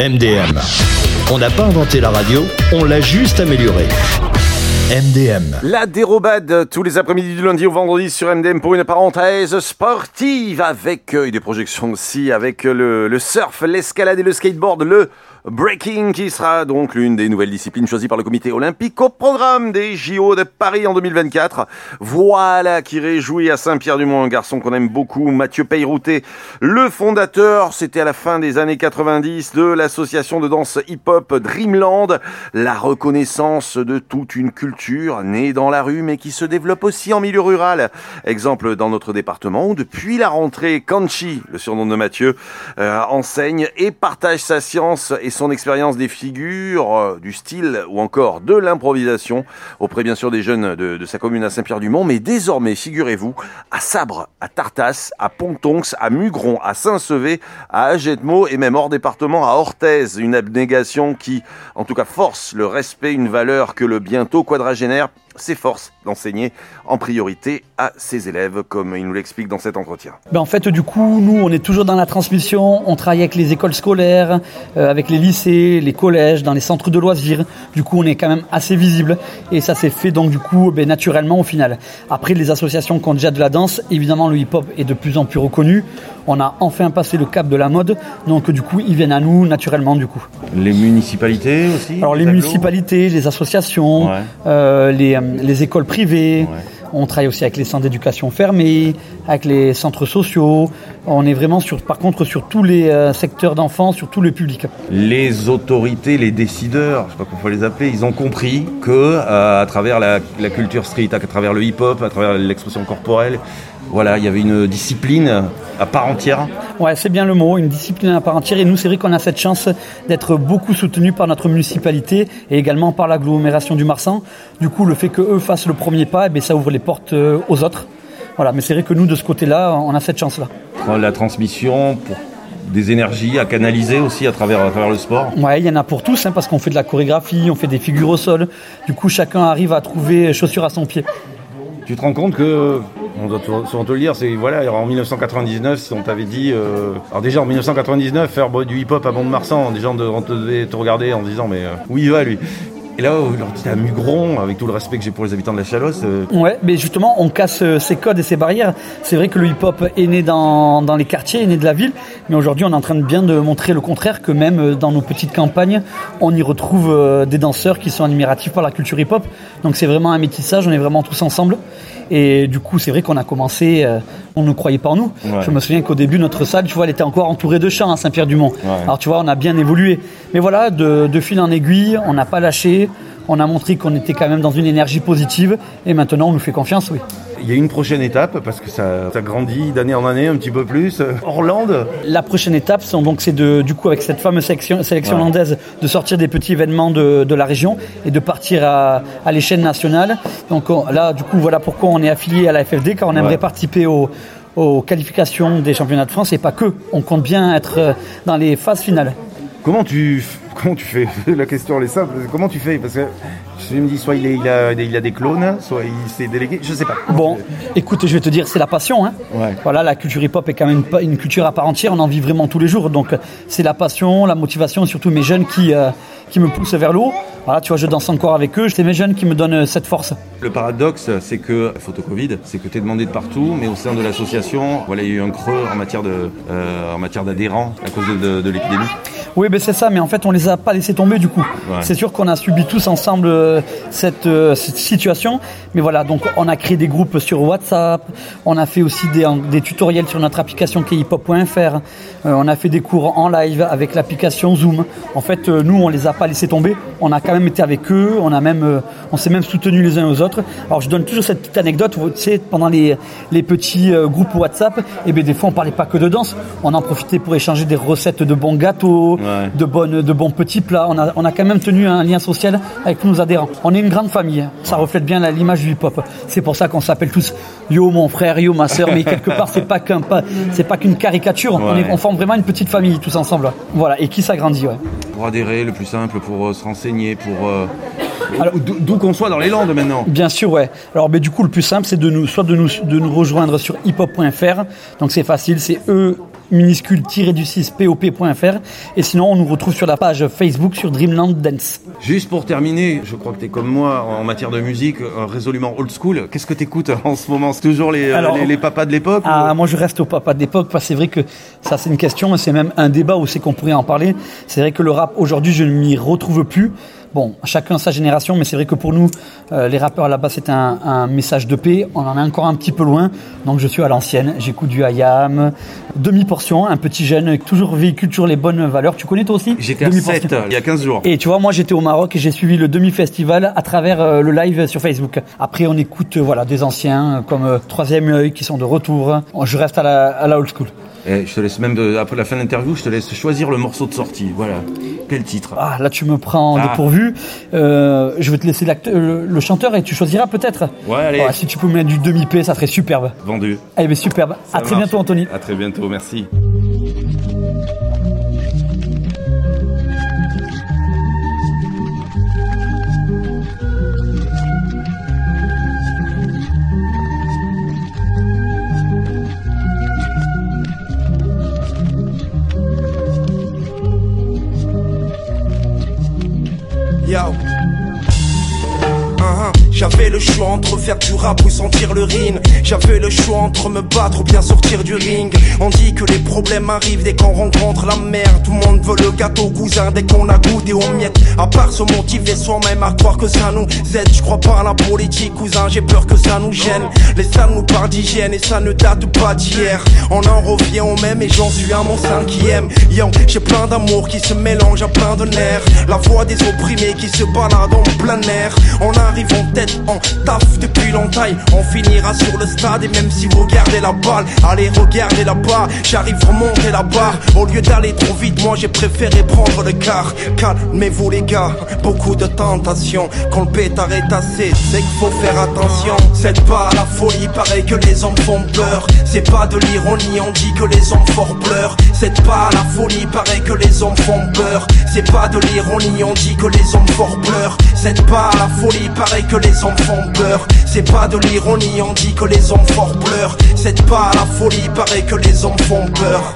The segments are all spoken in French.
MDM. On n'a pas inventé la radio, on l'a juste améliorée. MDM. La dérobade tous les après-midi du lundi au vendredi sur MDM pour une parenthèse sportive avec des projections aussi avec le surf, l'escalade et le skateboard, le breaking qui sera donc l'une des nouvelles disciplines choisies par le comité olympique au programme des JO de Paris en 2024. Voilà qui réjouit à Saint-Pierre-du-Mont un garçon qu'on aime beaucoup, Mathieu Peyrouté, le fondateur, c'était à la fin des années 90 de l'association de danse hip-hop Dreamland, la reconnaissance de toute une culture née dans la rue mais qui se développe aussi en milieu rural. Exemple dans notre département où depuis la rentrée, Kanchi, le surnom de Mathieu, enseigne et partage sa science et son expérience des figures, du style ou encore de l'improvisation auprès bien sûr des jeunes de sa commune à Saint-Pierre-du-Mont, mais désormais, figurez-vous, à Sabre, à Tartas, à Pontonx, à Mugron, à Saint-Sevé, à Agetmo et même hors département à Orthez, une abnégation qui, en tout cas, force le respect, une valeur que le bientôt quadragénaire s'efforce d'enseigner en priorité à ses élèves, comme il nous l'explique dans cet entretien. En fait, du coup, nous, on est toujours dans la transmission, on travaille avec les écoles scolaires, avec les lycées, les collèges, dans les centres de loisirs. Du coup, on est quand même assez visible et ça s'est fait donc du coup naturellement au final. Après, les associations qui ont déjà de la danse, évidemment, le hip-hop est de plus en plus reconnu. On a enfin passé le cap de la mode, donc du coup, ils viennent à nous naturellement du coup. Les municipalités aussi? Alors les municipalités, les associations, les écoles privées. Ouais. On travaille aussi avec les centres d'éducation fermés, avec les centres sociaux. On est vraiment par contre sur tous les secteurs d'enfants, sur tout le public. Les autorités, les décideurs, je sais pas comment faut les appeler, ils ont compris que à travers la culture street, à travers le hip-hop, à travers l'expression corporelle, voilà, il y avait une discipline à part entière. Ouais, c'est bien le mot, une discipline à part entière. Et nous, c'est vrai qu'on a cette chance d'être beaucoup soutenus par notre municipalité et également par l'agglomération du Marsan. Du coup, le fait qu'eux fassent le premier pas, ça ouvre les portes aux autres. Voilà, mais c'est vrai que nous, de ce côté-là, on a cette chance-là. La transmission pour des énergies à canaliser aussi à travers le sport. Ouais, il y en a pour tous, parce qu'on fait de la chorégraphie, on fait des figures au sol. Du coup, chacun arrive à trouver chaussure à son pied. Tu te rends compte que, on doit souvent te le dire, c'est voilà, en 1999, si on t'avait dit, alors déjà en 1999, faire du hip-hop à Mont-de-Marsan, des gens devaient te regarder en disant mais où il va lui? Et là, aujourd'hui, à Mugron, avec tout le respect que j'ai pour les habitants de la Chalosse... Ouais, mais justement, on casse ces codes et ces barrières. C'est vrai que le hip-hop est né dans les quartiers, est né de la ville, mais aujourd'hui, on est en train de montrer le contraire, que même dans nos petites campagnes, on y retrouve des danseurs qui sont admiratifs par la culture hip-hop. Donc c'est vraiment un métissage, on est vraiment tous ensemble. Et du coup, c'est vrai qu'on a commencé, on ne croyait pas en nous. Ouais. Je me souviens qu'au début, notre salle, tu vois, elle était encore entourée de champs à Saint-Pierre-du-Mont. Ouais. Alors tu vois, on a bien évolué. Mais voilà, de fil en aiguille, on n'a pas lâché. On a montré qu'on était quand même dans une énergie positive. Et maintenant, on nous fait confiance, oui. Il y a une prochaine étape, parce que ça grandit d'année en année un petit peu plus. Orlande. La prochaine étape, c'est du coup, avec cette fameuse sélection hollandaise, de sortir des petits événements de la région et de partir à l'échelle nationale. Donc là, du coup, voilà pourquoi on est affilié à la FFD, car on aimerait participer aux qualifications des championnats de France et pas que. On compte bien être dans les phases finales. Comment tu fais? La question elle est simple. Comment tu fais? Parce que je me dis soit il a des clones, soit il s'est délégué, je sais pas. Bon, écoute, je vais te dire, c'est la passion. Ouais. Voilà, la culture hip-hop est quand même une culture à part entière. On en vit vraiment tous les jours. Donc c'est la passion, la motivation, et surtout mes jeunes qui me poussent vers le haut. Voilà, tu vois, je danse encore avec eux. C'est mes jeunes qui me donnent cette force. Le paradoxe, c'est que, photo Covid, c'est que tu es demandé de partout, mais au sein de l'association, voilà, il y a eu un creux en matière d'adhérents à cause de l'épidémie. Oui, c'est ça, mais en fait, on les a pas laissés tomber du coup. Ouais. C'est sûr qu'on a subi tous ensemble cette situation, mais voilà, donc on a créé des groupes sur WhatsApp, on a fait aussi des tutoriels sur notre application qui est hiphop.fr, on a fait des cours en live avec l'application Zoom. En fait, nous, on les a pas laissés tomber, on a quand même été avec eux, on s'est même soutenus les uns aux autres. Alors, je donne toujours cette petite anecdote, tu sais, pendant les petits groupes WhatsApp, des fois, on parlait pas que de danse, on en profitait pour échanger des recettes de bons gâteaux, de bons petits plats. On a quand même tenu un lien social avec nos adhérents. On est une grande famille. Ça reflète bien l'image du hip-hop. C'est pour ça qu'on s'appelle tous yo mon frère, yo ma sœur. Mais quelque part, c'est pas qu'une caricature. Ouais. On forme vraiment une petite famille tous ensemble. Voilà, et qui s'agrandit. Ouais. Pour adhérer, le plus simple, pour se renseigner, alors, d'où qu'on soit dans les Landes maintenant. Bien sûr, ouais. Alors, du coup, le plus simple, c'est de nous rejoindre sur hiphop.fr. Donc, c'est facile, c'est minuscule-du-6pop.fr. Et sinon, on nous retrouve sur la page Facebook sur Dreamland Dance. Juste pour terminer, je crois que tu es comme moi en matière de musique, résolument old school. Qu'est-ce que tu écoutes en ce moment? C'est toujours les papas de l'époque? Moi, je reste aux papas de l'époque, parce que c'est vrai que ça, c'est une question, et c'est même un débat où c'est qu'on pourrait en parler. C'est vrai que le rap, aujourd'hui, je ne m'y retrouve plus. Bon, chacun sa génération, mais c'est vrai que pour nous, les rappeurs là-bas, c'est un message de paix. On en est encore un petit peu loin, donc je suis à l'ancienne. J'écoute du IAM, demi-portion, un petit jeune, toujours véhicule toujours les bonnes valeurs. Tu connais toi aussi? J'étais à 7 il y a 15 jours. Et tu vois, moi j'étais au Maroc et j'ai suivi le demi-festival à travers le live sur Facebook. Après, on écoute des anciens comme Troisième Œil qui sont de retour. Je reste à la old school. Et je te laisse même, après la fin de l'interview, je te laisse choisir le morceau de sortie. Voilà. Quel titre? Ah, là, tu me prends dépourvu. Je vais te laisser le chanteur et tu choisiras peut-être. Ouais, allez. Si tu peux mettre du demi-P, ça serait superbe. Vendu. Eh bien, superbe. À très bientôt, Anthony. À très bientôt, merci. Yo. J'avais le choix entre faire du rap ou sentir l'urine. J'avais le choix entre me battre ou bien sortir du ring. On dit que les problèmes arrivent dès qu'on rencontre la mer. Tout le monde veut le gâteau cousin dès qu'on a goûté aux miettes. À part se motiver soi-même à croire que ça nous aide. Je crois pas à la politique cousin, j'ai peur que ça nous gêne. Les salles nous parlent d'hygiène et ça ne date pas d'hier. On en revient au même et j'en suis à mon 5e. Yo, j'ai plein d'amour qui se mélange à plein de nerfs. La voix des opprimés qui se baladent en plein air. On arrive en tête en taf depuis longtemps. On finira sur le stade et même si vous gardez la balle, allez regardez là-bas, j'arrive remonter la barre. Au lieu d'aller trop vite, moi j'ai préféré prendre le car. Calmez-vous les gars, beaucoup de tentations. Quand le pétard est assez, c'est qu'il faut faire attention. C'est pas la folie, pareil que les hommes font peur. C'est pas de l'ironie, on dit que les hommes forts pleurent. C'est pas la folie, pareil que les hommes font peur. C'est pas de l'ironie, on dit que les hommes forts pleurent. C'est pas la folie, pareil que les hommes font peur. C'est pas de l'ironie, on dit que les hommes forts pleurent. C'est pas la folie, pareil que les hommes font peur.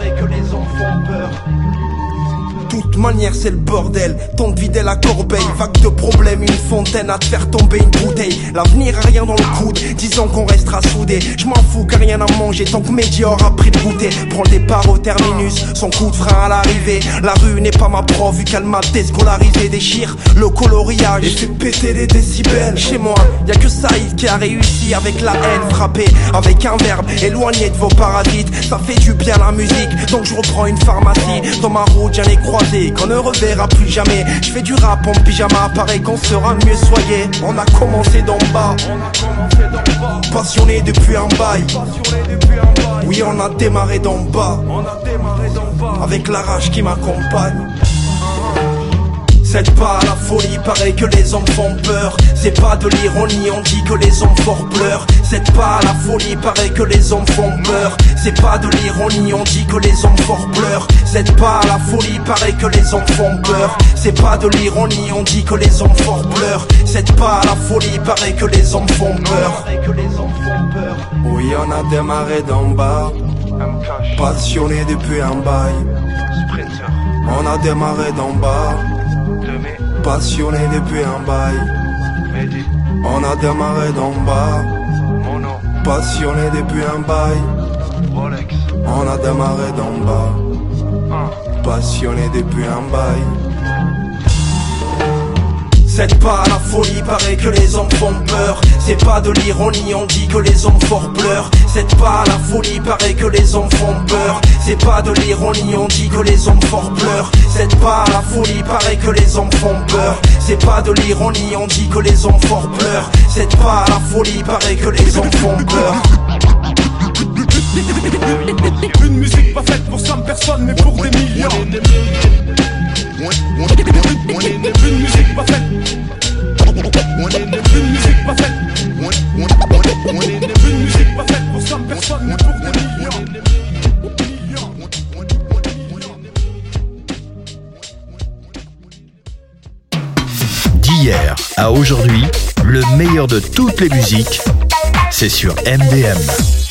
Toute manière c'est le bordel, ton de vider la corbeille. Vague de problèmes, une fontaine à te faire tomber une bouteille. L'avenir a rien dans le coude, disons qu'on restera soudés. Je m'en fous car rien à manger tant que Médior a pris le goûter. Prends le départ au terminus, son coup de frein à l'arrivée. La rue n'est pas ma prof vu qu'elle m'a déscolarisé. Déchire le coloriage et fait péter les décibels. Chez moi, y'a que Saïd qui a réussi avec la haine. Frappé avec un verbe, éloigné de vos parasites. Ça fait du bien la musique, donc je reprends une pharmacie. Dans ma route j'en ai croisé qu'on ne reverra plus jamais. Je fais du rap en pyjama, pareil qu'on sera mieux soyé. On a commencé d'en bas, passionné depuis un bail. Oui, on a démarré d'en bas, avec la rage qui m'accompagne. C'est pas la folie, pareil que les hommes font peur. C'est pas de l'ironie, on dit que les hommes forts pleurent. C'est pas la folie, pareil que les hommes font peur. C'est pas de l'ironie, on dit que les hommes forts pleurent. C'est pas la folie, pareil que les hommes font peur. C'est pas de l'ironie, on dit que les hommes forts pleurent. C'est pas la folie, pareil que les hommes font peur. Oui, on a démarré d'en bas, passionné depuis un bail. On a démarré d'en bas, passionné depuis un bail. On a démarré d'en bas, passionné depuis un bail. On a démarré d'en bas, passionné depuis un bail. C'est pas la folie, pareil que les hommes font peur. C'est pas de l'ironie, on dit que les hommes forts pleurent. C'est pas la folie, pareil que les hommes font peur. C'est pas de l'ironie, on dit que les hommes forts pleurent. C'est pas la folie, pareil que les hommes font peur. C'est pas de l'ironie, on dit que les hommes forts pleurent. C'est pas la folie, pareil que les hommes font peur. Une musique pas faite pour 100 personnes mais pour des millions. Une musique pas faite. Une musique pas faite. Une musique pas faite pour 100 personnes mais pour des millions. D'hier à aujourd'hui, le meilleur de toutes les musiques, c'est sur MDM.